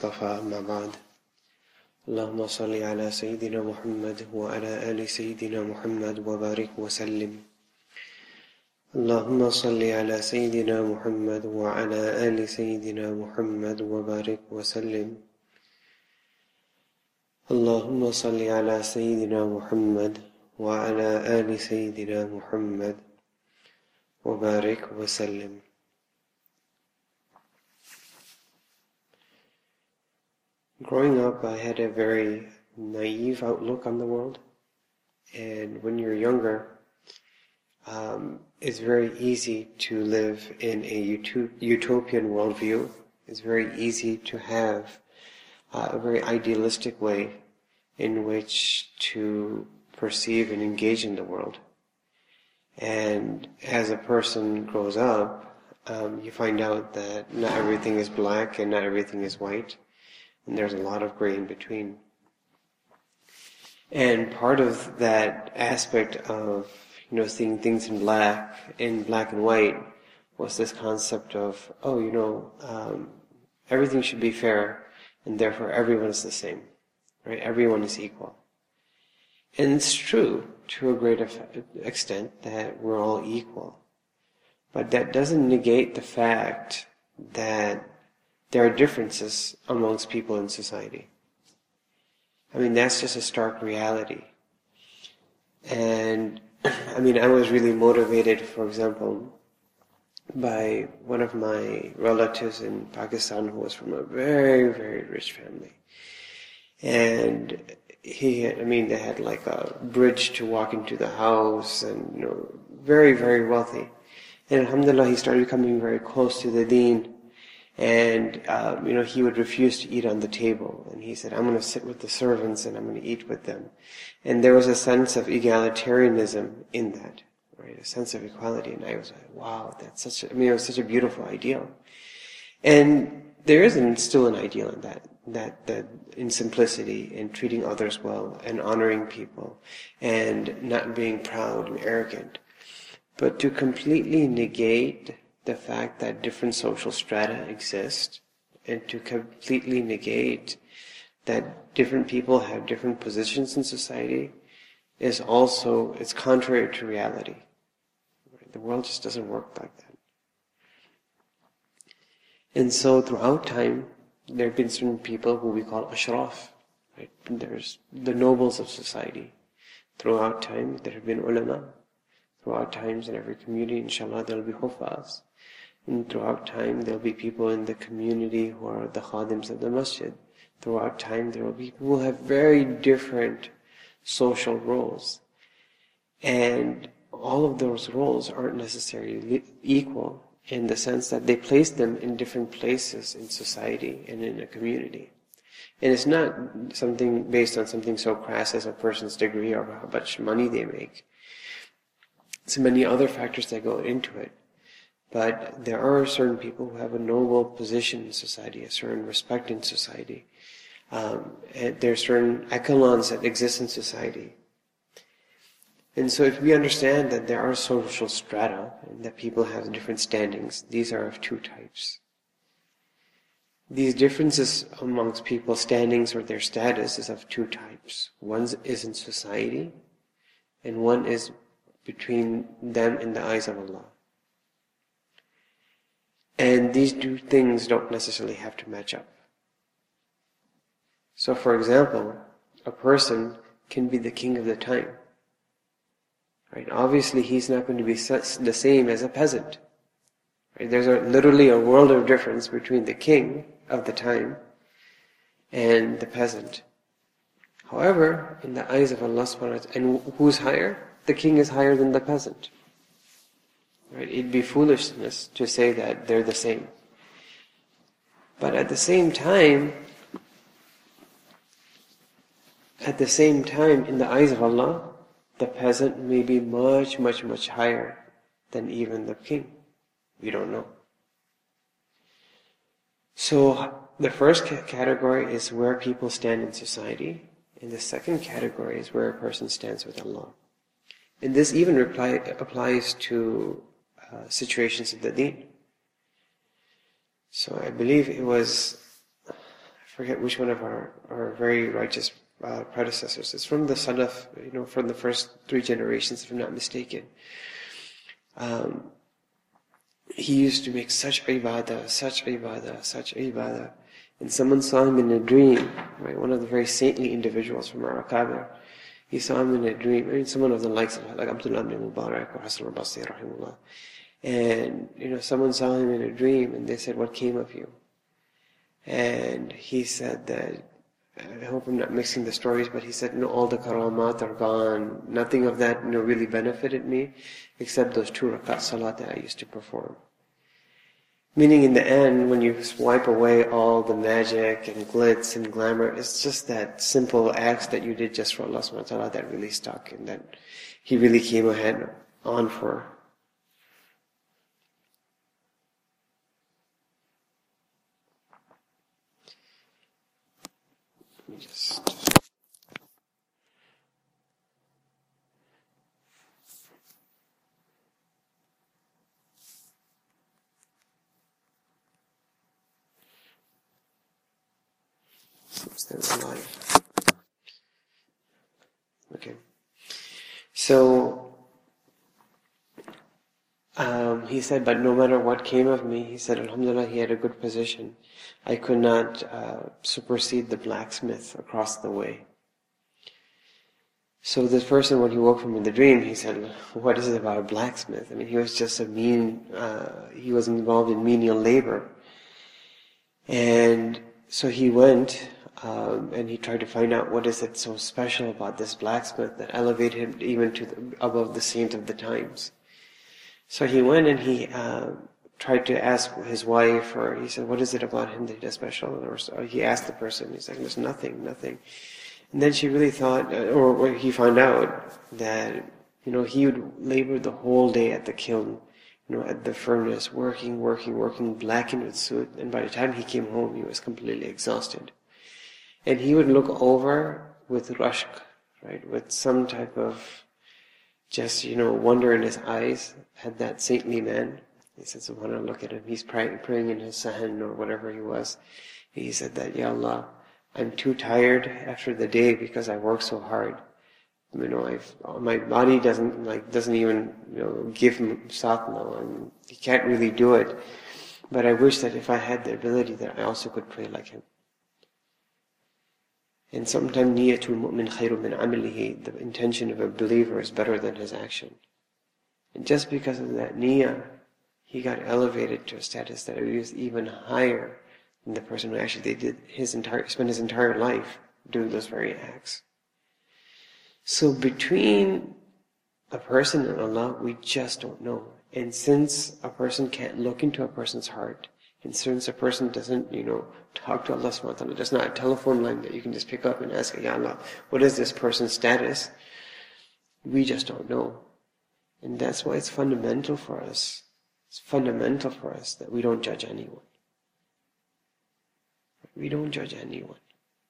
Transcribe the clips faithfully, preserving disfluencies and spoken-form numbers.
طفى أما بعد اللهم صل على سيدنا محمد وعلى آل سيدنا محمد وبارك وسلم اللهم صل على سيدنا محمد وعلى آل سيدنا محمد وبارك وسلم اللهم صل على سيدنا محمد وعلى آل سيدنا محمد وبارك وسلم. Growing up, I had a very naive outlook on the world, and when you're younger, um, it's very easy to live in a utopian worldview. It's very easy to have uh, a very idealistic way in which to perceive and engage in the world. And as a person grows up, um, you find out that not everything is black and not everything is white. And there's a lot of gray in between. And part of that aspect of, you know, seeing things in black, in black and white, was this concept of, oh, you know, um, everything should be fair, and therefore everyone is the same, right? Everyone is equal. And it's true, to a great extent, that we're all equal. But that doesn't negate the fact that there are differences amongst people in society. I mean, that's just a stark reality. And, I mean, I was really motivated, for example, by one of my relatives in Pakistan who was from a very, very rich family. And he had, I mean, they had like a bridge to walk into the house and, you know, very, very wealthy. And alhamdulillah, he started becoming very close to the deen. And, um, you know, he would refuse to eat on the table. And he said, I'm going to sit with the servants and I'm going to eat with them. And there was a sense of egalitarianism in that, right? A sense of equality. And I was like, wow, that's such a, I mean, it was such a beautiful ideal. And there isn't still an ideal in that, that, that in simplicity, in treating others well and honoring people and not being proud and arrogant. But to completely negate the fact that different social strata exist, and to completely negate that different people have different positions in society, is also, it's contrary to reality. The world just doesn't work like that. And so throughout time, there have been certain people who we call ashraf, right? There's the nobles of society. Throughout time, there have been ulama. Throughout times, in every community, inshallah, there will be huffaz. And throughout time, there will be people in the community who are the khadims of the masjid. Throughout time, there will be people who have very different social roles. And all of those roles aren't necessarily equal in the sense that they place them in different places in society and in a community. And it's not something based on something so crass as a person's degree or how much money they make. It's many other factors that go into it. But there are certain people who have a noble position in society, a certain respect in society. Um, and there are certain echelons that exist in society. And so if we understand that there are social strata, and that people have different standings, these are of two types. These differences amongst people's standings or their status is of two types. One is in society, and one is between them in the eyes of Allah. And these two things don't necessarily have to match up. So for example, a person can be the king of the time. Right? Obviously he's not going to be the same as a peasant. Right? There's a, literally a world of difference between the king of the time and the peasant. However, in the eyes of Allah subhanahu wa ta'ala, and who's higher? The king is higher than the peasant. Right? It'd be foolishness to say that they're the same. But at the same time, at the same time, in the eyes of Allah, the peasant may be much, much, much higher than even the king. We don't know. So the first category is where people stand in society, and the second category is where a person stands with Allah. And this even reply, applies to uh, situations of the deen. So I believe it was, I forget which one of our, our very righteous uh, predecessors. It's from the Salaf, you know, from the first three generations, if I'm not mistaken. Um, he used to make such ibadah, such ibadah, such ibadah. And someone saw him in a dream, right? One of the very saintly individuals from our Akabir. He saw him in a dream. I mean, someone of the likes of like Abdullah ibn Mubarak or Hasan al-Basri, rahimahullah. And, you know, someone saw him in a dream and they said, what came of you? And he said that, I hope I'm not mixing the stories, but he said, no, all the karamat are gone. Nothing of that, you know, really benefited me, except those two rakat salat that I used to perform. Meaning in the end, when you wipe away all the magic and glitz and glamour, it's just that simple acts that you did just for Allah subhanahu wa ta'ala that really stuck and that He really came ahead on for. Let me just... There's a life. Okay. So, um, he said, but no matter what came of me, he said, alhamdulillah, he had a good position. I could not uh, supersede the blacksmith across the way. So this person, when he woke from in the dream, he said, what is it about a blacksmith? I mean, he was just a mean, uh, he was involved in menial labor. And so he went, Um, and he tried to find out what is it so special about this blacksmith that elevated him even to the, above the saint of the times. So he went and he uh, tried to ask his wife, or he said, what is it about him that he does special? Or so he asked the person, he's like, there's nothing, nothing. And then she really thought, or, or he found out that, you know, he would labor the whole day at the kiln, you know, at the furnace, working, working, working, blackened with soot. And by the time he came home, he was completely exhausted. And he would look over with rashk, right, with some type of just, you know, wonder in his eyes at that saintly man. He said, subhanAllah, look at him. He's praying, praying in his sahan or whatever he was. He said that, Ya Allah, I'm too tired after the day because I work so hard. You know, I've, my body doesn't, like, doesn't even, you know, give him satna, and he can't really do it. But I wish that if I had the ability that I also could pray like him. And sometimes niyatul mu'min khairu min amalihi, the intention of a believer is better than his action. And just because of that niyyah, he got elevated to a status that it was even higher than the person who actually did his entire, spent his entire life doing those very acts. So between a person and Allah, we just don't know. And since a person can't look into a person's heart, and since a person doesn't, you know, talk to Allah subhanahu wa ta'ala, there's not a telephone line that you can just pick up and ask, Ya Allah, what is this person's status? We just don't know. And that's why it's fundamental for us. It's fundamental for us that we don't judge anyone. We don't judge anyone.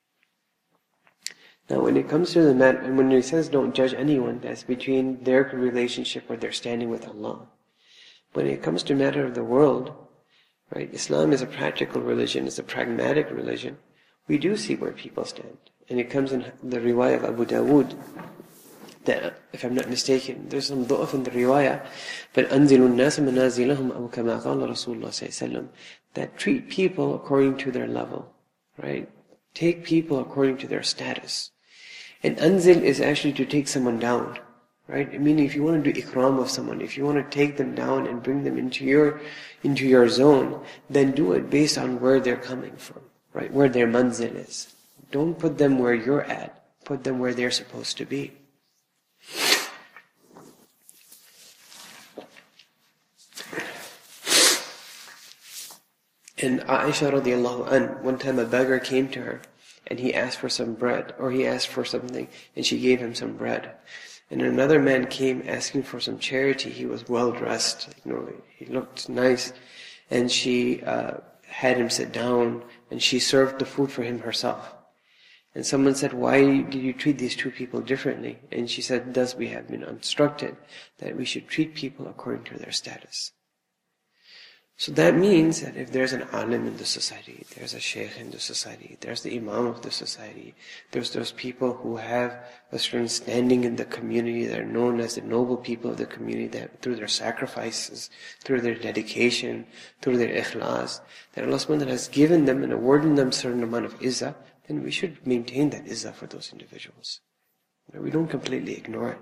Now when it comes to the matter, and when he says don't judge anyone, that's between their relationship or their standing with Allah. When it comes to matter of the world, right, Islam is a practical religion, it's a pragmatic religion. We do see where people stand. And it comes in the riwayah of Abu Dawood, that, if I'm not mistaken, there's some du'af in the riwayah, but أَنزِلُوا النَّاسَ مَنَازِلَهُمْ أَوْ كَمَا قَالَ رَسُولُ اللَّهِ صَلَّى اللَّهُ عَلَيْهِ وسلم, that treat people according to their level, right? Take people according to their status. And anzil is actually to take someone down, right? Meaning if you want to do ikram of someone, if you want to take them down and bring them into your into your zone, then do it based on where they're coming from, right? Where their manzil is. Don't put them where you're at. Put them where they're supposed to be. And Aisha radiallahu an, one time a beggar came to her and he asked for some bread, or he asked for something and she gave him some bread. And another man came asking for some charity. He was well dressed, you know, he looked nice, and she uh, had him sit down and she served the food for him herself. And someone said, why did you treat these two people differently? And she said, thus we have been instructed that we should treat people according to their status. So that means that if there's an alim in the society, there's a sheikh in the society, there's the imam of the society, there's those people who have a certain standing in the community that are known as the noble people of the community, that through their sacrifices, through their dedication, through their ikhlas, that Allah subhanahu wa ta'ala has given them and awarded them a certain amount of izzah, then we should maintain that izzah for those individuals. We don't completely ignore it.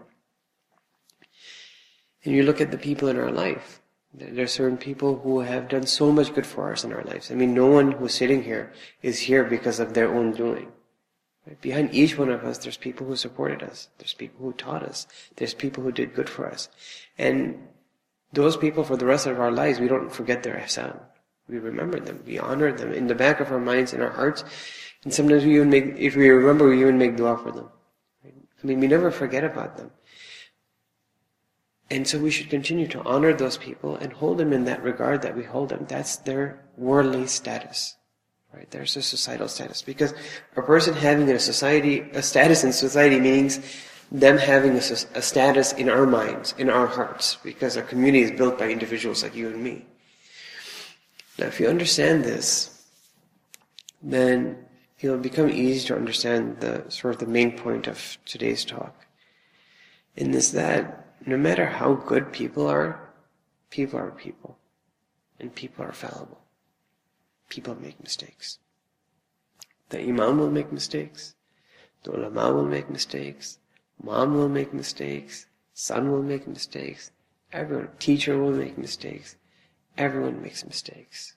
And you look at the people in our life. There are certain people who have done so much good for us in our lives. I mean, no one who's sitting here is here because of their own doing. Right? Behind each one of us, there's people who supported us. There's people who taught us. There's people who did good for us. And those people, for the rest of our lives, we don't forget their ihsan. We remember them. We honor them in the back of our minds, in our hearts. And sometimes we even make, if we remember, we even make dua for them. Right? I mean, we never forget about them. And so we should continue to honor those people and hold them in that regard that we hold them. That's their worldly status. Right? There's a societal status. Because a person having a society, a status in society means them having a, a status in our minds, in our hearts. Because our community is built by individuals like you and me. Now if you understand this, then it'll become easy to understand the sort of the main point of today's talk. In this that no matter how good people are, people are people. And people are fallible. People make mistakes. The imam will make mistakes. The ulama will make mistakes. Mom will make mistakes. Son will make mistakes. Everyone, teacher will make mistakes. Everyone makes mistakes.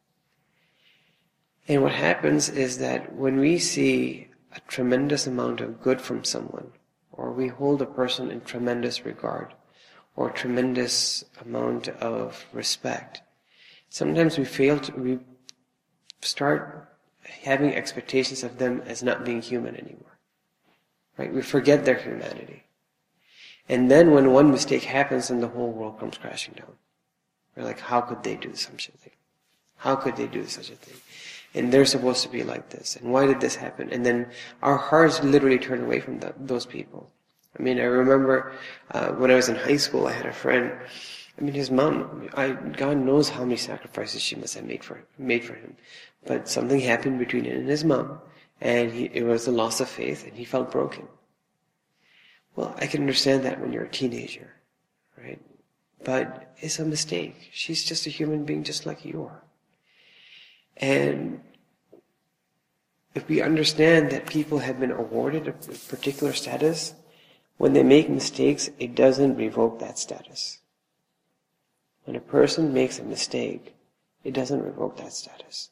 And what happens is that when we see a tremendous amount of good from someone, or we hold a person in tremendous regard, or tremendous amount of respect, sometimes we fail to, we start having expectations of them as not being human anymore. Right? We forget their humanity. And then when one mistake happens, then the whole world comes crashing down. We're like, how could they do such a thing? How could they do such a thing? And they're supposed to be like this. And why did this happen? And then our hearts literally turn away from the, those people. I mean, I remember uh, when I was in high school, I had a friend. I mean, his mom, I, God knows how many sacrifices she must have made for made for him. But something happened between him and his mom, and he, it was a loss of faith, and he felt broken. Well, I can understand that when you're a teenager, right? But it's a mistake. She's just a human being just like you are. And if we understand that people have been awarded a particular status, when they make mistakes, it doesn't revoke that status. When a person makes a mistake, it doesn't revoke that status.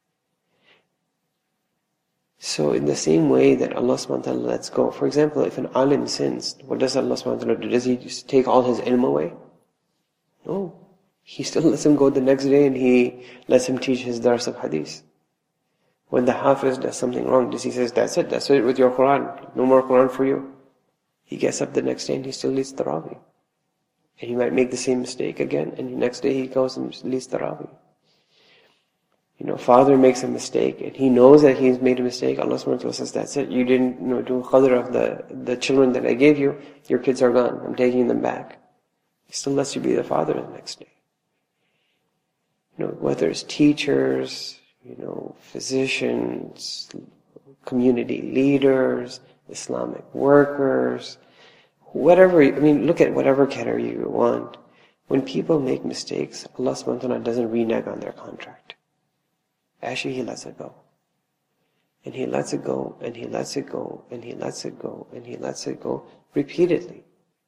So in the same way that Allah subhanahu wa ta'ala lets go, for example, if an alim sins, what does Allah subhanahu wa ta'ala do? Does He just take all his ilm away? No. He still lets him go the next day and He lets him teach his dars of hadith. When the hafiz does something wrong, does he says, that's it, that's it with your Quran, no more Quran for you. He gets up the next day and he still leads Tarawih. And he might make the same mistake again, and the next day he goes and leads Tarawih. You know, father makes a mistake, and he knows that he's made a mistake. Allah subhanahu wa ta'ala says, that's it, you didn't you know, do qadr of the, the children that I gave you, your kids are gone, I'm taking them back. He still lets you be the father the next day. You know, whether it's teachers, you know, physicians, community leaders, Islamic workers, whatever, I mean, look at whatever category you want. When people make mistakes, Allah subhanahu wa ta'ala doesn't renege on their contract. Actually, He lets it go. And He lets it go, and He lets it go, and He lets it go, and He lets it go repeatedly.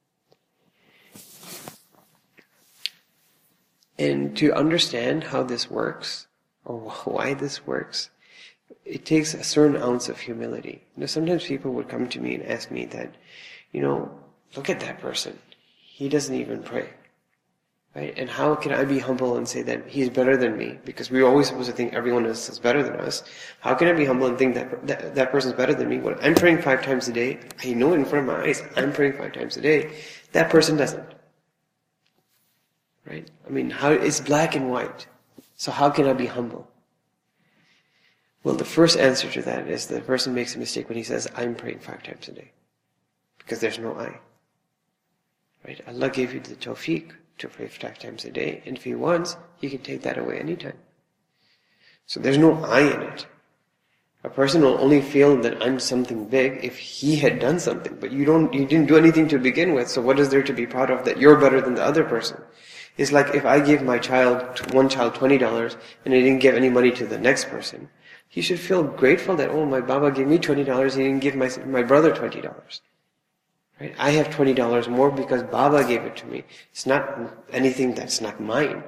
And to understand how this works, or why this works, it takes a certain ounce of humility. You know, sometimes people would come to me and ask me that, you know, look at that person. He doesn't even pray. Right? And how can I be humble and say that he's better than me? Because we're always supposed to think everyone else is better than us. How can I be humble and think that that, that person's better than me? When I'm praying five times a day, I know in front of my eyes, I'm praying five times a day. That person doesn't. Right? I mean, how, it's black and white. So how can I be humble? Well, the first answer to that is the person makes a mistake when he says, I'm praying five times a day. Because there's no I. Right? Allah gave you the tawfiq to pray five times a day. And if he wants, he can take that away anytime. So there's no I in it. A person will only feel that I'm something big if he had done something. But you don't, you didn't do anything to begin with, so what is there to be proud of that you're better than the other person? It's like if I give my child, one child twenty dollars, and I didn't give any money to the next person, he should feel grateful that, oh, my Baba gave me twenty dollars, he didn't give my, my brother twenty dollars. Right? I have twenty dollars more because Baba gave it to me. It's not anything that's not mine.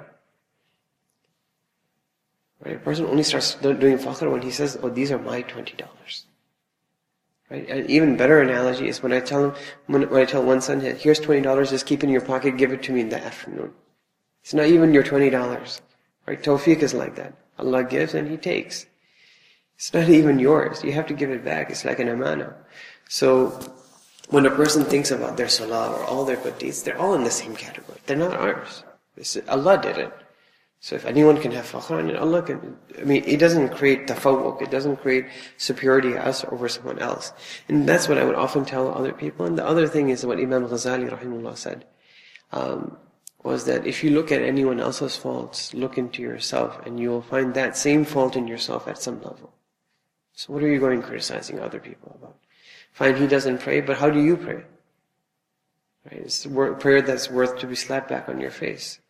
Right? A person only starts doing fakhr when he says, oh, these are my twenty dollars. Right? An even better analogy is when I tell him, when, when I tell one son, here's twenty dollars, just keep it in your pocket, give it to me in the afternoon. It's not even your twenty dollars. Right? Tawfiq is like that. Allah gives and He takes. It's not even yours. You have to give it back. It's like an amana. So, when a person thinks about their salah or all their good deeds, they're all in the same category. They're not ours. It's, Allah did it. So if anyone can have fakhr on it, Allah can. I mean, it doesn't create tafawwuq. It doesn't create superiority us over someone else. And that's what I would often tell other people. And the other thing is what Imam Ghazali rahimahullah said, um, was that if you look at anyone else's faults, look into yourself and you will find that same fault in yourself at some level. So what are you going criticizing other people about? Fine, he doesn't pray, but how do you pray? Right? It's a prayer that's worth to be slapped back on your face.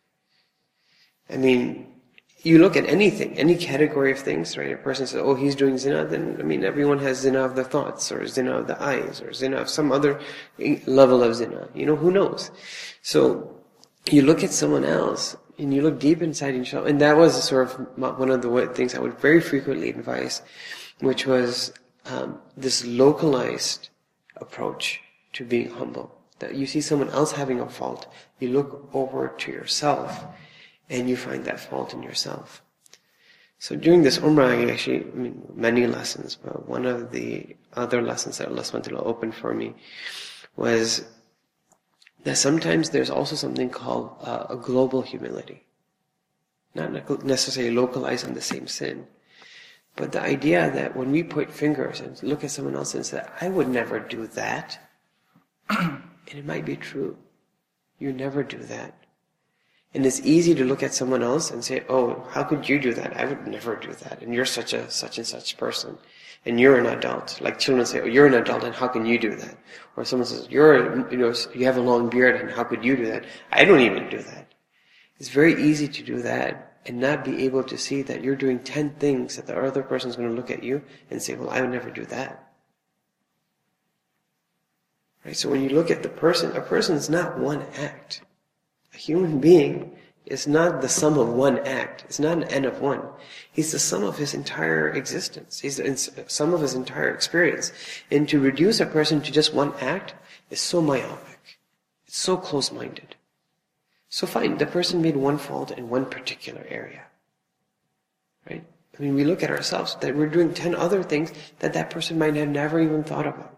I mean, you look at anything, any category of things, right? A person says, oh, he's doing zina, then, I mean, everyone has zina of the thoughts, or zina of the eyes, or zina of some other level of zina. You know, who knows? So, you look at someone else, and you look deep inside yourself, and that was sort of one of the things I would very frequently advise, which was um, this localized approach to being humble. That you see someone else having a fault, you look over to yourself, and you find that fault in yourself. So during this Umrah, I actually, I mean, many lessons, but one of the other lessons that Allah subhanahu wa ta'ala opened for me was that sometimes there's also something called uh, a global humility. Not necessarily localized on the same sin, but the idea that when we point fingers and look at someone else and say, I would never do that, and it might be true. You never do that. And it's easy to look at someone else and say, oh, how could you do that? I would never do that. And you're such a such and such person. And you're an adult. Like children say, oh, you're an adult and how can you do that? Or someone says, you're, you know, you have a long beard and how could you do that? I don't even do that. It's very easy to do that and not be able to see that you're doing ten things that the other person's going to look at you and say, well, I would never do that. Right? So when you look at the person, a person is not one act. A human being is not the sum of one act. It's not an n of one. He's the sum of his entire existence. He's the sum of his entire experience. And to reduce a person to just one act is so myopic. It's so close-minded. So fine, the person made one fault in one particular area. Right? I mean, we look at ourselves that we're doing ten other things that that person might have never even thought about.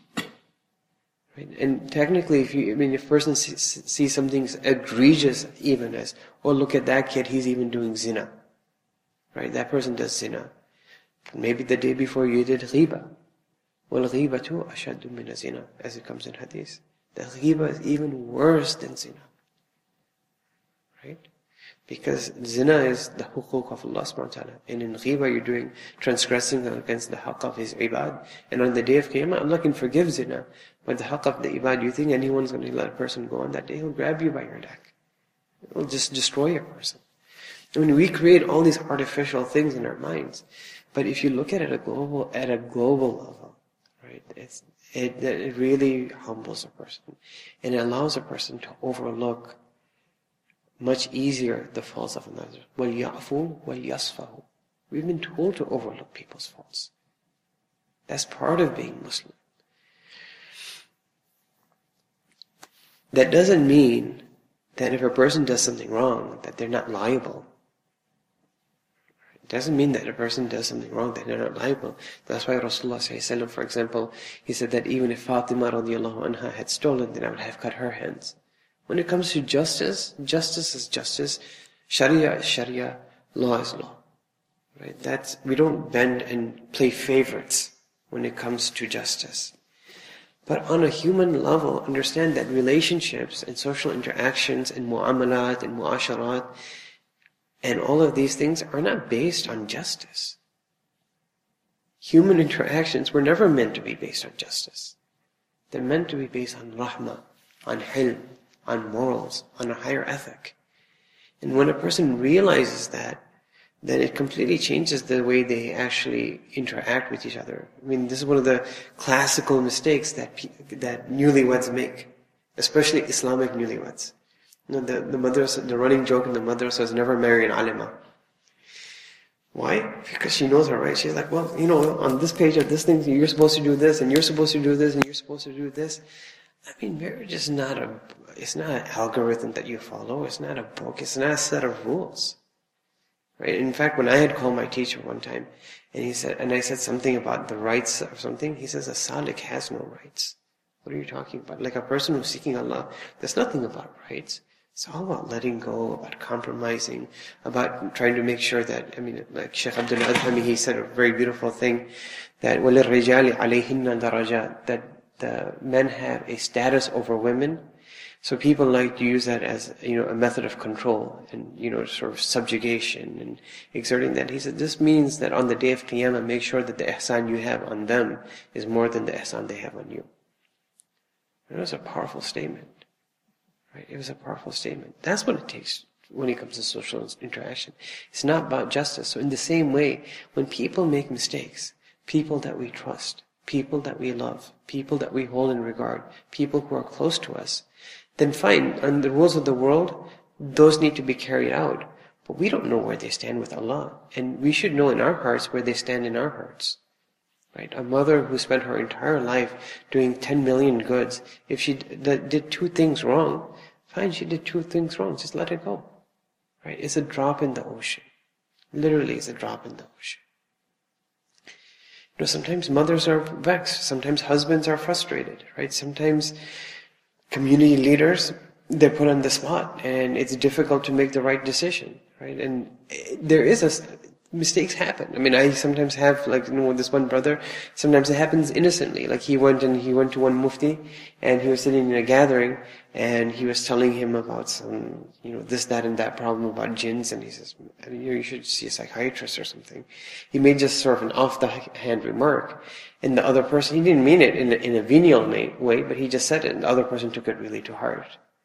And technically, if you, I mean, if a person sees, sees something egregious even as, oh, look at that kid, he's even doing zina. Right? That person does zina. Maybe the day before you did ghiba. Well, ghiba too, ashaddu min zina, as it comes in hadith. The ghiba is even worse than zina. Right? Because zina is the huquq of Allah subhanahu wa ta'ala. And in ghiba you're doing, transgressing against the haqq of His ibad. And on the day of Qiyamah, Allah can forgive zina. But the haqq of the ibad, you think anyone's going to let a person go on that day? He'll grab you by your neck. He'll just destroy a person. I mean, we create all these artificial things in our minds. But if you look at it at a global, at a global level, right, it's, it, it really humbles a person. And it allows a person to overlook much easier the faults of another. وَلْيَعْفُوا وَلْيَصْفَحُوا. We've been told to overlook people's faults. That's part of being Muslim. That doesn't mean that if a person does something wrong, that they're not liable. It doesn't mean that a person does something wrong, that they're not liable. That's why Rasulullah, for example, he said that even if Fatima radiallahu anha had stolen, then I would have cut her hands. When it comes to justice, justice is justice, Sharia is Sharia, law is law. Right? That's, we don't bend and play favorites when it comes to justice. But on a human level, understand that relationships and social interactions and mu'amalat and mu'asharat and all of these things are not based on justice. Human interactions were never meant to be based on justice. They're meant to be based on rahmah, on hilm, on morals, on a higher ethic. And when a person realizes that, then it completely changes the way they actually interact with each other. I mean, this is one of the classical mistakes that that newlyweds make, especially Islamic newlyweds. You know, the the madrasa, the running joke in the madrasa is never marry an alima. Why? Because she knows her rights. She's like, well, you know, on this page of this thing, you're supposed to do this, and you're supposed to do this, and you're supposed to do this. I mean, marriage is not a, it's not an algorithm that you follow. It's not a book. It's not a set of rules. Right? In fact, when I had called my teacher one time, and he said, and I said something about the rights of something, he says, a salik has no rights. What are you talking about? Like a person who's seeking Allah, there's nothing about rights. It's all about letting go, about compromising, about trying to make sure that, I mean, like Shaykh Abdul Adhami, he said a very beautiful thing, that وَلِلْرِجَالِ عَلَيْهِنَّ دَرَجَاتٍ, that the men have a status over women. So people like to use that as, you know, a method of control and, you know, sort of subjugation and exerting that. He said, this means that on the day of Qiyamah, make sure that the ihsan you have on them is more than the ihsan they have on you. And it was a powerful statement. Right? It was a powerful statement. That's what it takes when it comes to social interaction. It's not about justice. So in the same way, when people make mistakes, people that we trust, people that we love, people that we hold in regard, people who are close to us, then fine, on the rules of the world, those need to be carried out. But we don't know where they stand with Allah. And we should know in our hearts where they stand in our hearts. Right? A mother who spent her entire life doing ten million goods, if she did two things wrong, fine, she did two things wrong, just let it go. Right? It's a drop in the ocean. Literally, it's a drop in the ocean. You know, sometimes mothers are vexed, sometimes husbands are frustrated, right? Sometimes community leaders, they're put on the spot and it's difficult to make the right decision, right? And there is a, mistakes happen. I mean, I sometimes have, like, you know, with this one brother, sometimes it happens innocently. Like he went and he went to one mufti and he was sitting in a gathering and he was telling him about some, you know, this, that and that problem about jinns, and he says, you know, you should see a psychiatrist or something. He made just sort of an off-the-hand remark. And the other person, he didn't mean it in a, in a venial way, but he just said it, and the other person took it really to heart.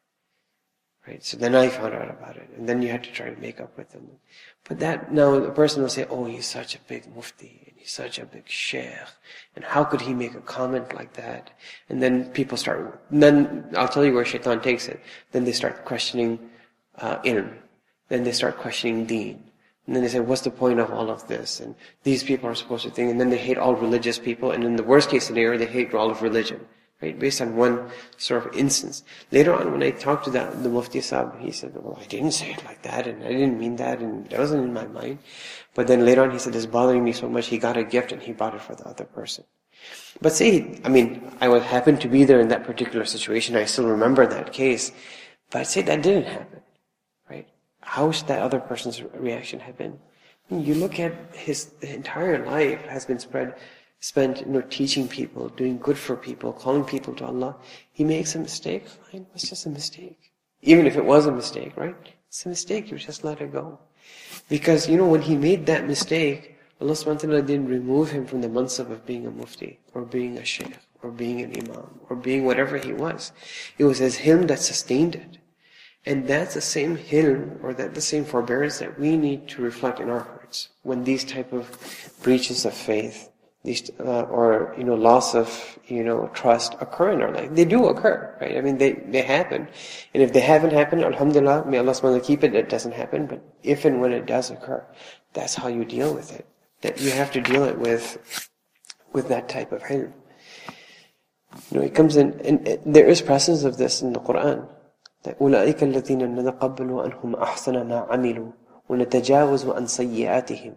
Right? So then I found out about it, and then you had to try to make up with them. But that, now the person will say, oh, he's such a big mufti, and he's such a big sheikh, and how could he make a comment like that? And then people start, then I'll tell you where shaitan takes it. Then they start questioning uh, ilm. Then they start questioning deen. And then they say, what's the point of all of this? And these people are supposed to think, and then they hate all religious people, and in the worst case scenario, they hate all of religion. Right? Based on one sort of instance. Later on, when I talked to that, the Mufti Sahib, he said, well, I didn't say it like that, and I didn't mean that, and that wasn't in my mind. But then later on, he said, it's bothering me so much, he got a gift and he bought it for the other person. But say, I mean, I would happen to be there in that particular situation, I still remember that case, but say that didn't happen. Right? How should that other person's reaction have been? I mean, you look at his entire life has been spread spent, you know, teaching people, doing good for people, calling people to Allah. He makes a mistake, fine, it's just a mistake. Even if it was a mistake, right? It's a mistake, you just let it go. Because, you know, when he made that mistake, Allah subhanahu wa ta'ala didn't remove him from the mansab of being a mufti, or being a shaykh, or being an imam, or being whatever he was. It was his hilm that sustained it. And that's the same hilm, or that the same forbearance that we need to reflect in our hearts when these type of breaches of faith, these, uh, or, you know, loss of, you know, trust occur in our life. They do occur, right? I mean, they, they happen. And if they haven't happened, alhamdulillah, may Allah subhanahu wa ta'ala keep it, it doesn't happen. But if and when it does occur, that's how you deal with it. That you have to deal it with, with that type of hilm. You know, it comes in, and it, there is presence of this in the Quran. That أُولَٰئِكَ الَّذِينَ نَتَقَبَّلُ عَنْهُمْ أَحْسَنَ مَا عَمِلُوا وَنَتَجَاوَزُ عَنْ سَيِّئَاتِهِمْ.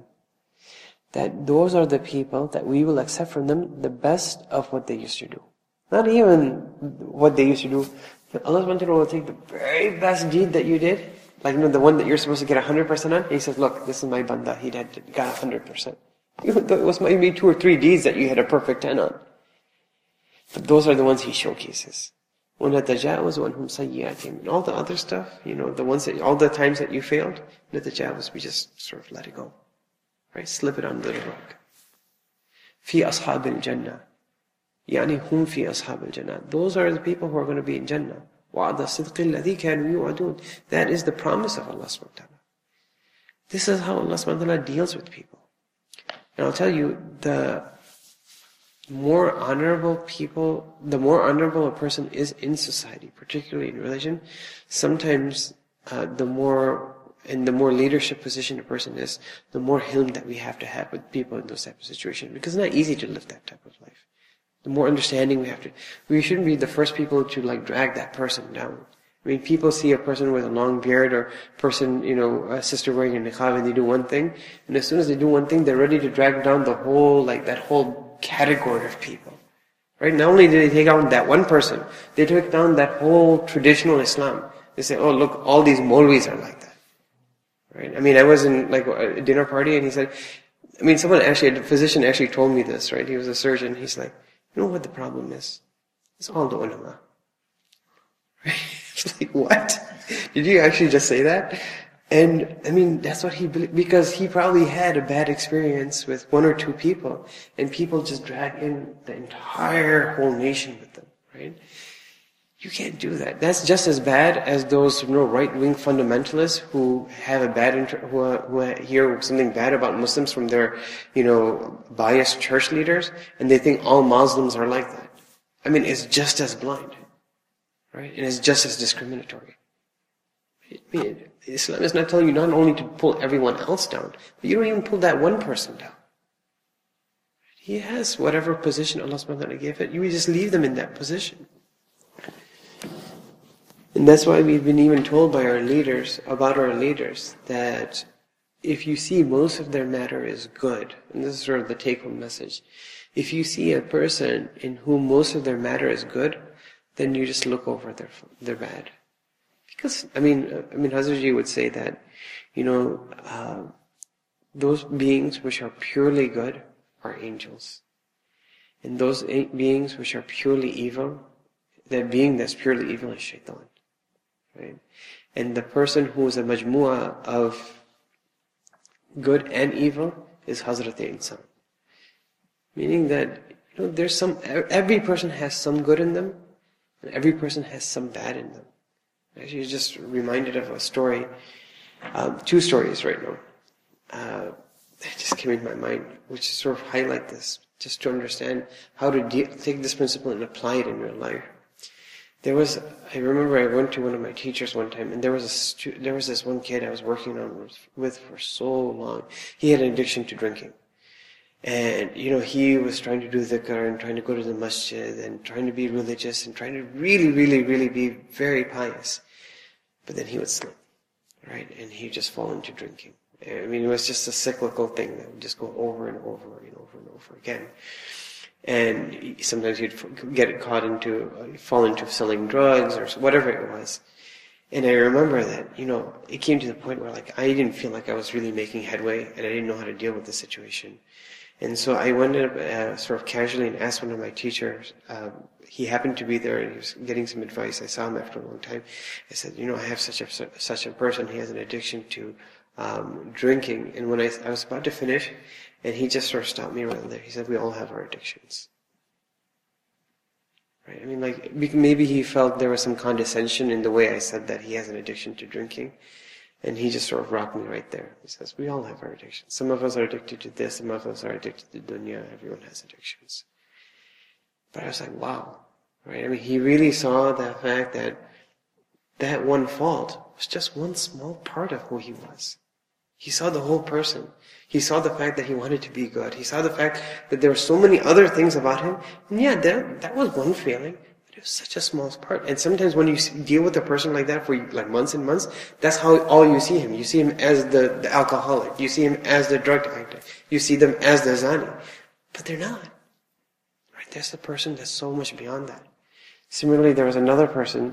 That those are the people that we will accept from them the best of what they used to do. Not even what they used to do, but Allah subhanahu wa ta'ala will take the very best deed that you did, like, you know, the one that you're supposed to get one hundred percent on, and He says, look, this is my banda, he had got one hundred percent. Even though it was maybe two or three deeds that you had a perfect ten on. But those are the ones he showcases. وَنَتَجَاوَزُ عَنْهُمْ سَيِّئَاتِهِمْ. And all the other stuff, you know, the ones that, all the times that you failed, نَتَجَاوَزُ, we just sort of let it go. Right? Slip it under the rug. فِي أَصْحَابِ الْجَنَّةِ. يعني هم في أصحاب الجنة. Those are the people who are going to be in Jannah. وَعَدَ الصِّدْقِ الَّذِي كَانُوا يُوعَدُونَ. That is the promise of Allah subhanahu wa ta'ala. This is how Allah subhanahu wa ta'ala deals with people. And I'll tell you, the more honorable people, the more honorable a person is in society, particularly in religion, sometimes uh, the more, in the more leadership position a person is, the more hilm that we have to have with people in those type of situations. Because it's not easy to live that type of life. The more understanding we have to, we shouldn't be the first people to like drag that person down. I mean, people see a person with a long beard or a person, you know, a sister wearing a niqab and they do one thing, and as soon as they do one thing, they're ready to drag down the whole, like that whole category of people. Right? Not only did they take down that one person, they took down that whole traditional Islam. They say, oh look, all these Maulvis are like that. Right? I mean, I was in like a dinner party and he said, I mean, someone actually, a physician actually told me this, right? He was a surgeon. He's like, you know what the problem is? It's all the ulama. Right? It's like, what? Did you actually just say that? And, I mean, that's what he believed, because he probably had a bad experience with one or two people, and people just drag in the entire whole nation with them, right? You can't do that. That's just as bad as those, you know, right-wing fundamentalists who have a bad, inter- who, uh, who hear something bad about Muslims from their, you know, biased church leaders, and they think all Muslims are like that. I mean, it's just as blind, right? And it's just as discriminatory. I mean, Islam is not telling you not only to pull everyone else down, but you don't even pull that one person down. He has whatever position Allah subhanahu wa ta'ala gave it. You just leave them in that position. And that's why we've been even told by our leaders, about our leaders, that if you see most of their matter is good, and this is sort of the take-home message, if you see a person in whom most of their matter is good, then you just look over their their bad. Because, I mean, I mean, Hazratji would say that, you know, uh, those beings which are purely good are angels. And those beings which are purely evil, that being that's purely evil is shaitan. Right? And the person who is a majmu'ah of good and evil is Hazrat Insan. Meaning that, you know, there's some, every person has some good in them, and every person has some bad in them. Actually, just reminded of a story, um, two stories right now. Uh, that just came in my mind, which sort of highlight this, just to understand how to de- take this principle and apply it in real life. There was, I remember I went to one of my teachers one time, and there was a stu- there was this one kid I was working on with for so long. He had an addiction to drinking. And, you know, he was trying to do dhikr and trying to go to the masjid and trying to be religious and trying to really, really, really be very pious. But then he would slip, right? And he'd just fall into drinking. I mean, it was just a cyclical thing that would just go over and over and over and over again. And sometimes he'd get caught into, uh, fall into selling drugs or whatever it was. And I remember that, you know, it came to the point where, like, I didn't feel like I was really making headway and I didn't know how to deal with the situation. And so I went up uh, sort of casually and asked one of my teachers. Um, he happened to be there and he was getting some advice. I saw him after a long time. I said, you know, I have such a such a person. He has an addiction to um, drinking. And when I, I was about to finish, and he just sort of stopped me right there. He said, we all have our addictions. Right? I mean, like, maybe he felt there was some condescension in the way I said that he has an addiction to drinking. And he just sort of rocked me right there. He says, we all have our addictions. Some of us are addicted to this, some of us are addicted to dunya, everyone has addictions. But I was like, wow. Right? I mean, he really saw the fact that that one fault was just one small part of who he was. He saw the whole person. He saw the fact that he wanted to be good. He saw the fact that there were so many other things about him. And yeah, that, that was one failing. It was such a small part. And sometimes when you deal with a person like that for like months and months, that's how all you see him. You see him as the, the alcoholic. You see him as the drug addict. You see them as the zani. But they're not. Right? There's a person that's so much beyond that. Similarly, there was another person,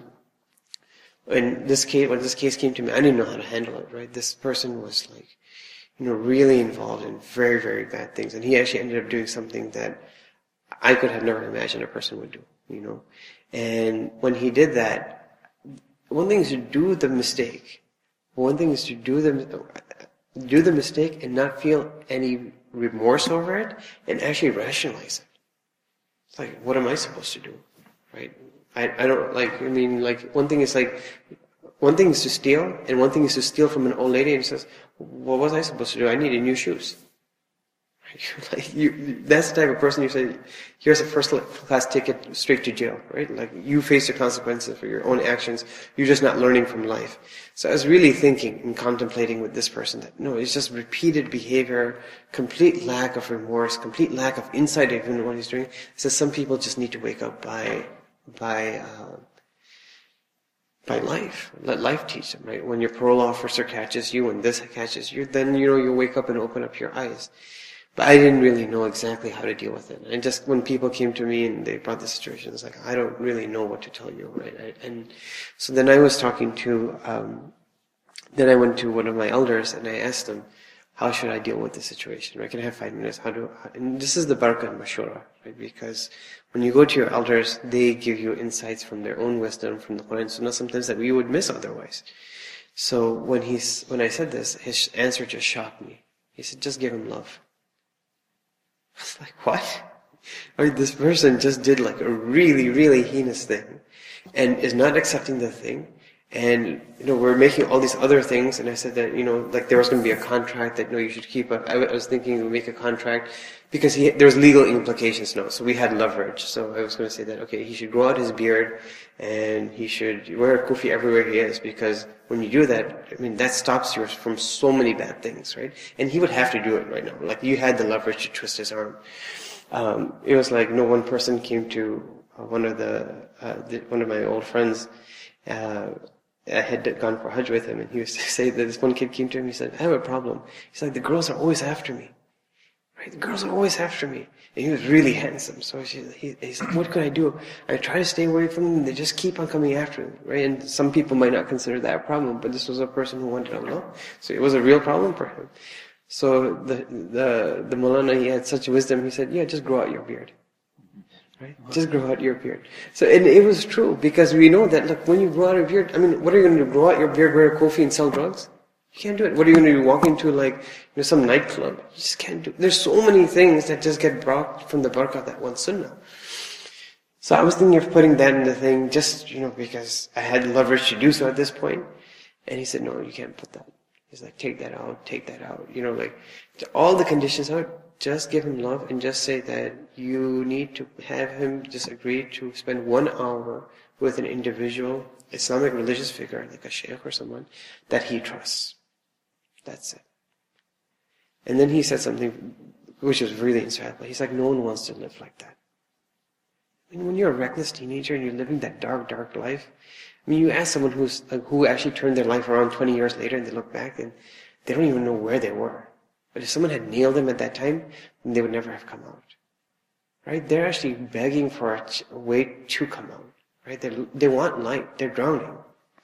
in this case, when this case came to me, I didn't know how to handle it, right? This person was like, you know, really involved in very, very bad things. And he actually ended up doing something that I could have never imagined a person would do, you know. And when he did that, one thing is to do the mistake. One thing is to do the do the mistake and not feel any remorse over it, and actually rationalize it. It's like, what am I supposed to do, right? I I don't like. I mean, like one thing is like, one thing is to steal, and one thing is to steal from an old lady, and says, what was I supposed to do? I needed new shoes. Like you, that's the type of person you say, here's a first class ticket straight to jail, right? Like you face the consequences for your own actions. You're just not learning from life. So I was really thinking and contemplating with this person that no, it's just repeated behavior, complete lack of remorse, complete lack of insight into what he's doing. So some people just need to wake up by, by, uh, by life. Let life teach them, right? When your parole officer catches you and this catches you, then you know you wake up and open up your eyes. But I didn't really know exactly how to deal with it. And just when people came to me and they brought the situation, it's like, I don't really know what to tell you, right? I, and so then I was talking to, um, then I went to one of my elders and I asked them, how should I deal with the situation? Right? Can I have five minutes? How do, and this is the barakah and mashura, right? Because when you go to your elders, they give you insights from their own wisdom, from the Quran and Sunnah, sometimes that we would miss otherwise. So when he's, when I said this, his answer just shocked me. He said, just give him love. I was like, what? I mean, this person just did like a really, really heinous thing and is not accepting the thing. And, you know, we're making all these other things. And I said that, you know, like there was going to be a contract that, no, you should keep up. I was thinking we make a contract because he, there was legal implications now. So we had leverage. So I was going to say that, okay, he should grow out his beard and he should wear a kufi everywhere he is, because when you do that, I mean, that stops you from so many bad things, right? And he would have to do it right now. Like you had the leverage to twist his arm. Um, it was like, no, one person came to uh, one of the, uh, the, one of my old friends, uh, I had gone for Hajj with him, and he used to say that this one kid came to him, he said, I have a problem. He's like, the girls are always after me. Right? The girls are always after me. And he was really handsome. So she, he, he's like, what could I do? I try to stay away from them, and they just keep on coming after me. Right? And some people might not consider that a problem, but this was a person who wanted Allah. So it was a real problem for him. So the, the, the Maulana, he had such wisdom, he said, yeah, just grow out your beard. Right? Just grow out your beard. So, and it was true, because we know that, look, when you grow out your beard, I mean, what are you going to do? Grow out your beard, wear a kofi and sell drugs? You can't do it. What are you going to do? Walk into like, you know, some nightclub? You just can't do it. There's so many things that just get brought from the barakah of that one sunnah. So I was thinking of putting that in the thing, just, you know, because I had leverage to do so at this point. And he said, no, you can't put that. He's like, take that out, take that out. You know, like, all the conditions out. Just give him love and just say that you need to have him just agree to spend one hour with an individual Islamic religious figure, like a sheikh or someone, that he trusts. That's it. And then he said something which was really insightful. He's like, no one wants to live like that. I mean, when you're a reckless teenager and you're living that dark, dark life, I mean, you ask someone who's like, who actually turned their life around twenty years later and they look back and they don't even know where they were. But if someone had nailed them at that time, then they would never have come out. Right? They're actually begging for a, ch- a way to come out. Right? They they want light. They're drowning.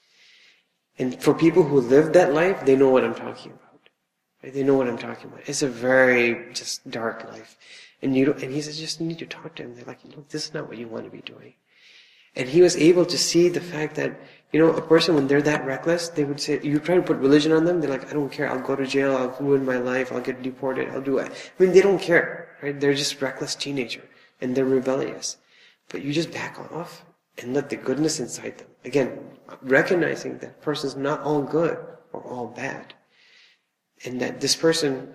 And for people who live that life, they know what I'm talking about. Right? They know what I'm talking about. It's a very just dark life. And you don't, and he says, just need to talk to him. They're like, look, this is not what you want to be doing. And he was able to see the fact that, you know, a person, when they're that reckless, they would say, you try to put religion on them, they're like, I don't care, I'll go to jail, I'll ruin my life, I'll get deported, I'll do it. I mean, they don't care, right? They're just reckless teenager, and they're rebellious. But you just back off, and let the goodness inside them. Again, recognizing that person's not all good, or all bad. And that this person,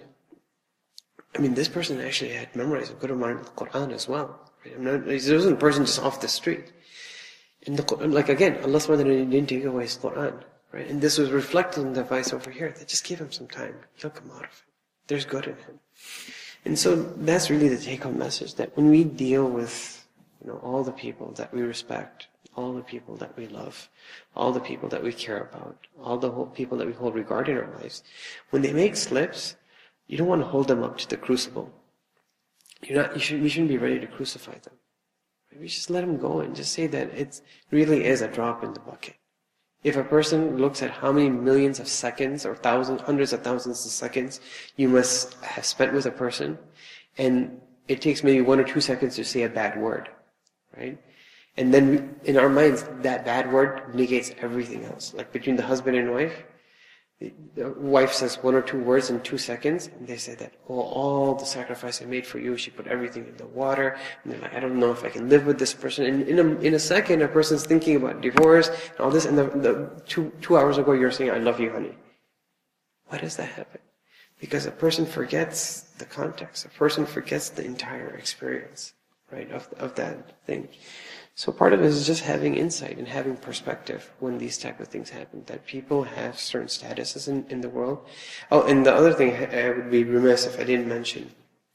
I mean, this person actually had memorized a good amount of the Quran as well. Right? I mean, there wasn't a person just off the street. In the, like again, Allah subhanahu wa ta'ala didn't take away His Quran, right? And this was reflected in the advice over here, that just give him some time. He'll come out of it. There's good in him. And so that's really the take-home message, that when we deal with, you know, all the people that we respect, all the people that we love, all the people that we care about, all the people that we hold regard in our lives, when they make slips, you don't want to hold them up to the crucible. You're not, you should, we shouldn't be ready to crucify them. We just let them go and just say that it really is a drop in the bucket. If a person looks at how many millions of seconds or thousands, hundreds of thousands of seconds you must have spent with a person, and it takes maybe one or two seconds to say a bad word, right? And then we, in our minds, that bad word negates everything else. Like between the husband and wife, the, the wife says one or two words in two seconds, and they say that, oh, all the sacrifice I made for you, she put everything in the water, and they're like, I don't know if I can live with this person. And in a, in a second, a person's thinking about divorce and all this, and the, the two, two hours ago you're saying, I love you, honey. Why does that happen? Because a person forgets the context. A person forgets the entire experience, right, of, of that thing. So part of it is just having insight and having perspective when these type of things happen, that people have certain statuses in, in the world. Oh, and the other thing I would be remiss if I didn't mention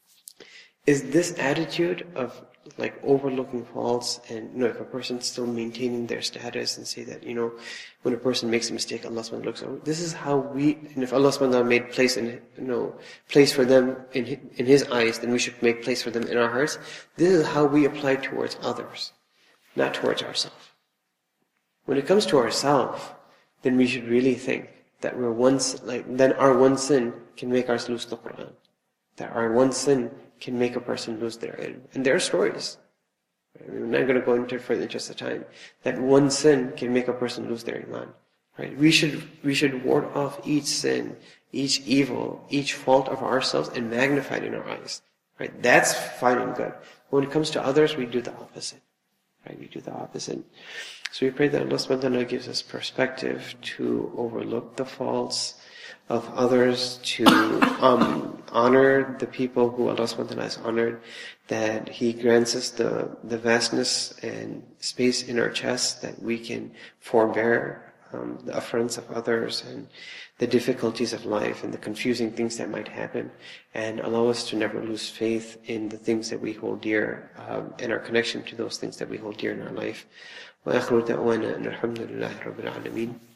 is this attitude of like overlooking faults, and you know, if a person's still maintaining their status and say that, you know, when a person makes a mistake, Allah subhanahu wa ta'ala looks over. This is how we, and if Allah subhanahu wa ta'ala made place in, you know, place for them in in His eyes, then we should make place for them in our hearts. This is how we apply towards others, not towards ourselves. When it comes to ourselves, then we should really think that we're one, like, then our one sin can make us lose the Quran. That our one sin can make a person lose their ilm. And there are stories. Right? We're not going to go into it further in just the time. That one sin can make a person lose their iman. Right? We should we should ward off each sin, each evil, each fault of ourselves and magnify it in our eyes. Right? That's fine and good. When it comes to others, we do the opposite. Right? We do the opposite. So we pray that Allah subhanahu wa ta'ala gives us perspective to overlook the faults of others, to um, honor the people who Allah subhanahu wa ta'ala has honored, that He grants us the, the vastness and space in our chest that we can forbear um, the affronts of others and the difficulties of life and the confusing things that might happen, and allow us to never lose faith in the things that we hold dear um, and our connection to those things that we hold dear in our life. وآخر دعوانا أن الحمد لله رب العالمين